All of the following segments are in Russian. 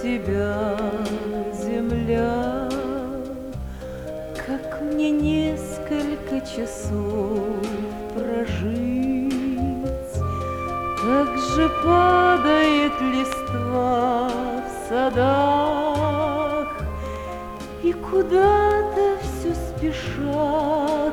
тебя, земля, как мне несколько часов прожить. Так же падает листва в садах, и куда-то все спешат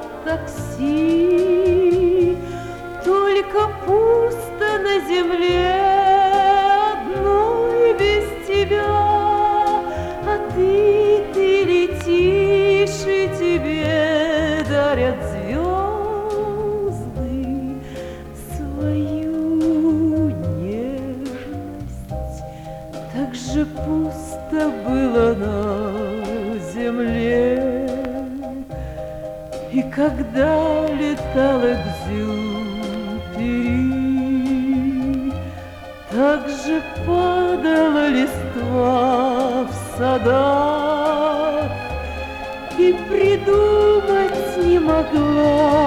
такси. Только пусто на земле одной без тебя, а ты летишь, и тебе дарят звезды свою нежность. Так же пусто было на земле, и когда летал Экзюпери, так же падала листва в садах, и придумать не могла